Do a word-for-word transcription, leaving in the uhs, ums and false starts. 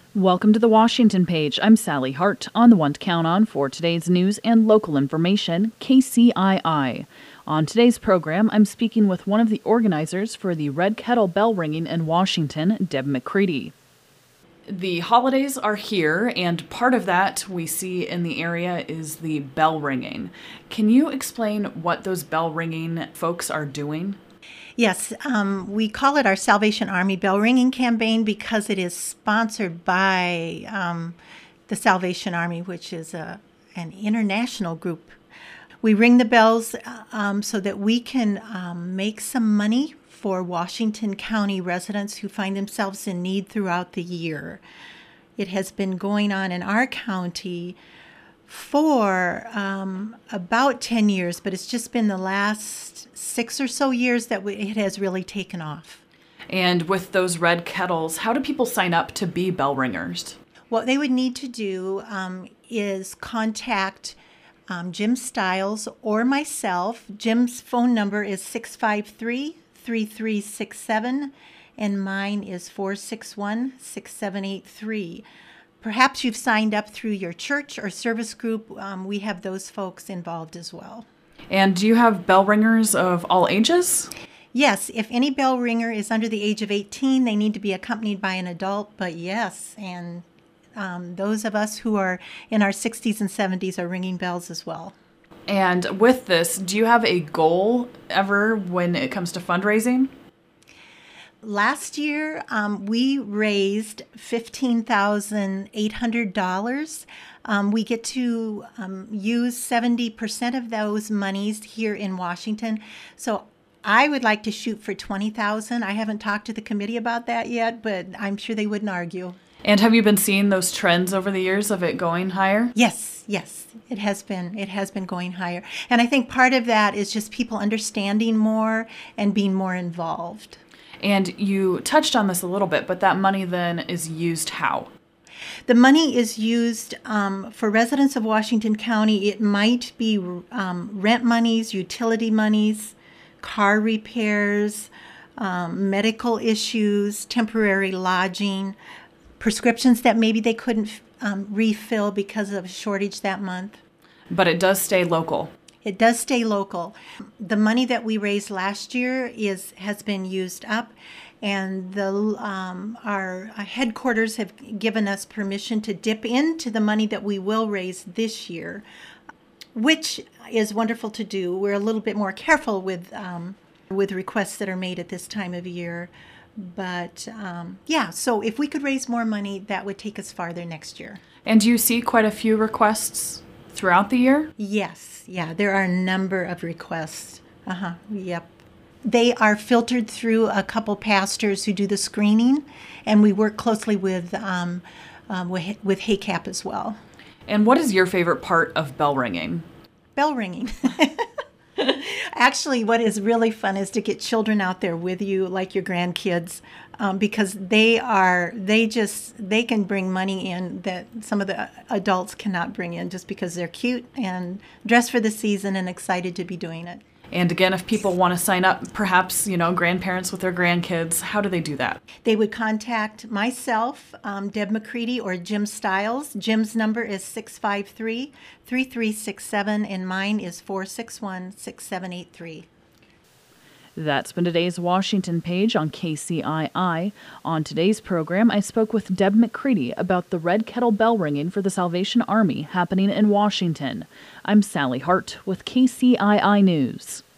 Welcome to the Washington Page. I'm Sally Hart on the one to count on for today's news and local information, K C I I. On today's program, I'm speaking with one of the organizers for the Red Kettle Bell Ringing in Washington, Deb McCready. The holidays are here, and part of that we see in the area is the bell ringing. Can you explain what those bell ringing folks are doing? Yes, um, we call it our Salvation Army Bell Ringing Campaign because it is sponsored by um, the Salvation Army, which is a, an international group. We ring the bells um, so that we can um, make some money for Washington County residents who find themselves in need throughout the year. It has been going on in our county for um, about ten years, but it's just been the last six or so years that we, it has really taken off. And with those red kettles, how do people sign up to be bell ringers? What they would need to do um, is contact um, Jim Stiles or myself. Jim's phone number is six five three, three three six seven, and mine is four six one, six seven eight three. Perhaps you've signed up through your church or service group. Um, we have those folks involved as well. And do you have bell ringers of all ages? Yes, if any bell ringer is under the age of eighteen, they need to be accompanied by an adult. But yes, and um, those of us who are in our sixties and seventies are ringing bells as well. And with this, do you have a goal ever when it comes to fundraising? Last year, um, we raised fifteen thousand eight hundred dollars. Um, we get to um, use seventy percent of those monies here in Washington. So I would like to shoot for twenty thousand dollars. I haven't talked to the committee about that yet, but I'm sure they wouldn't argue. And have you been seeing those trends over the years of it going higher? Yes, yes, it has been. It has been going higher. And I think part of that is just people understanding more and being more involved. And you touched on this a little bit, but that money then is used how? The money is used um, for residents of Washington County. It might be um, rent monies, utility monies, car repairs, um, medical issues, temporary lodging, prescriptions that maybe they couldn't um, refill because of a shortage that month. But it does stay local. It does stay local. The money that we raised last year is has been used up, and the um, our headquarters have given us permission to dip into the money that we will raise this year, which is wonderful to do. We're a little bit more careful with um, with requests that are made at this time of year. But um, yeah, so if we could raise more money, that would take us farther next year. And do you see quite a few requests throughout the year? Yes, yeah, there are a number of requests. Uh-huh, yep. They are filtered through a couple pastors who do the screening, and we work closely with um, um, with, with HACAP as well. And what is your favorite part of bell ringing? Bell ringing. Actually, what is really fun is to get children out there with you, like your grandkids, um, because they are, they just, they can bring money in that some of the adults cannot bring in just because they're cute and dressed for the season and excited to be doing it. And again, if people want to sign up, perhaps, you know, grandparents with their grandkids, how do they do that? They would contact myself, um, Deb McCready, or Jim Stiles. Jim's number is six five three, three three six seven, and mine is four six one, six seven eight three. That's been today's Washington Page on K C I I. On today's program, I spoke with Deb McCready about the Red Kettle Bell Ringing for the Salvation Army happening in Washington. I'm Sally Hart with K C I I News.